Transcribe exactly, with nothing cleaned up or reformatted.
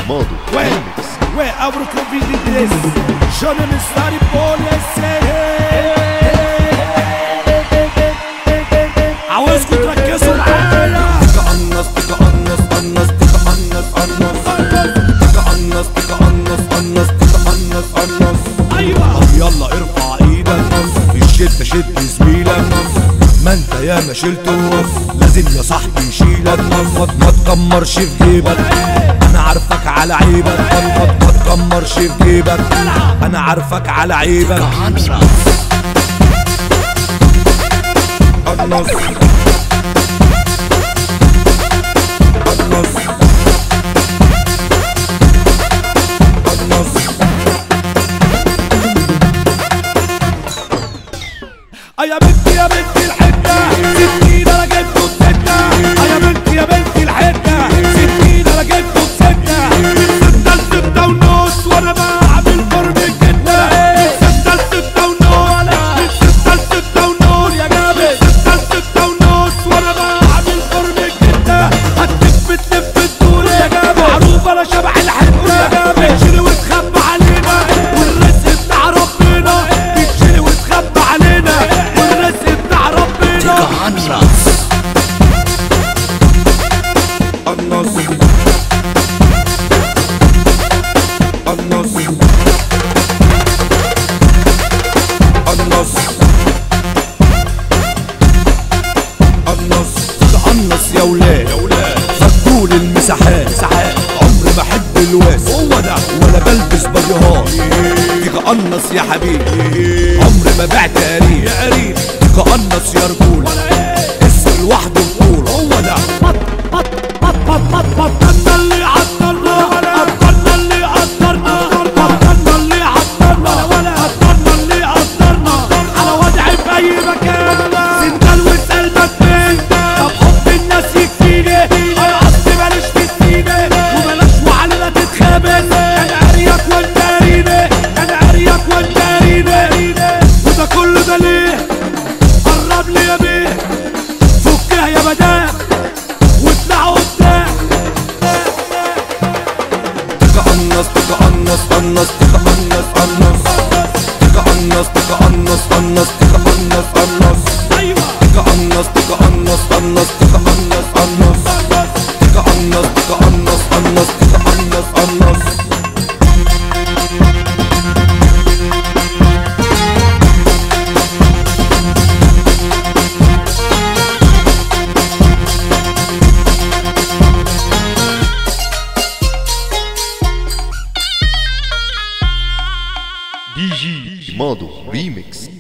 modo Ué, remix. ué, abro o convite de três. Chama me estar e polícia. عاوز كنت ركزوا معايا. تقنص تقنص قنص تقنص قنص تقنص تقنص قنص تقنص قنص. ايوه طب يلا ارفع ايدك في الشدة شد زميلك، ما انت يا ما شلته لازم يا صاحبي يشيلك. ما تكمرش في جيبك، انا عارفك على عيبك. ما تكمرش في جيبك، انا عارفك على عيبك. قنص قنص قنص. يا بنتي يا بنتي الحتة ستين انا جبته بستة. يا بنتي يا بنتي الحتة ستين انا جبته بستة. من ستة لستة ونص وانا بعمل فرم الجدة. من ستة لستة ونص من ستة لستة ونص يا جابر. من ستة لستة ونص وانا بعمل فرم الجدة. هتلف تلف الدور يا جابر، معروف انا شبح الحتة يا جابر. بتشيل وتخبى علينا والرزق بتاع ربنا. بتشيل وتخبى علينا والرزق بتاع ربنا. قنص قنص قنص قنص قنص. تقنص يا ولاد فكول المساحات. عمري ما احب الواس هو ده ولا بلبس بديهات. تقنص يا حبيبي عمري ما بعت قريب. تقنص يا رجول اسم لوحده نقول هو ده. بطلنا اللي عطلنا بطلنا اللي قدرنا. بطلنا اللي عطلنا بطلنا اللي قدرنا. على وضعي في اي مكان سندال وسقلبك فين. طب حب الناس يكفيني، انا اصلي ماليش في السينة وبلاش وعلينا تتخابس. انا عريك وانت عريني، انا عريك وانت عريني. وده كله ده ليه؟ قرب لي يا بيه فكها يا مدام واطلعوا قدام. تقنص تقنص قنص تقنص قنص تقنص تقنص قنص تقنص قنص. ايوه تقنص تقنص قنص تقنص قنص تقنص تقنص قنص تقنص قنص. دي جي modo remix.